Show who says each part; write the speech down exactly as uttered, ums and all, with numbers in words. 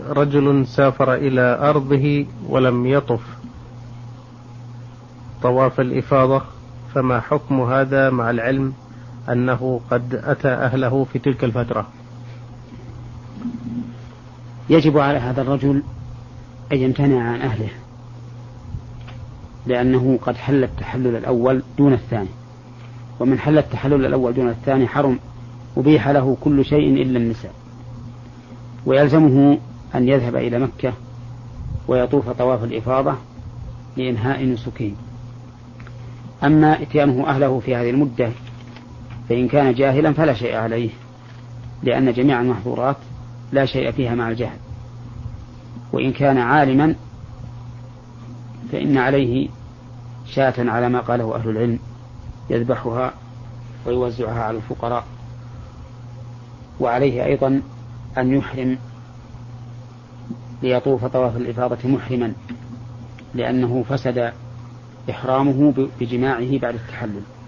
Speaker 1: رجل سافر إلى أرضه ولم يطف طواف الإفاضة، فما حكم هذا مع العلم أنه قد أتى أهله في تلك الفترة؟
Speaker 2: يجب على هذا الرجل أن يمتنع عن أهله، لأنه قد حل التحلل الأول دون الثاني، ومن حل التحلل الأول دون الثاني حرم، أبيح له كل شيء إلا النساء، ويلزمه أن يذهب إلى مكة ويطوف طواف الإفاضة لإنهاء نسكه. أما إتيانه أهله في هذه المدة فإن كان جاهلا فلا شيء عليه، لأن جميع المحظورات لا شيء فيها مع الجهل، وإن كان عالما فإن عليه شاة على ما قاله أهل العلم يذبحها ويوزعها على الفقراء. وعليه أيضا أن يحرم ليطوف طواف الإفاضة محرما، لأنه فسد إحرامه بجماعه بعد التحلل.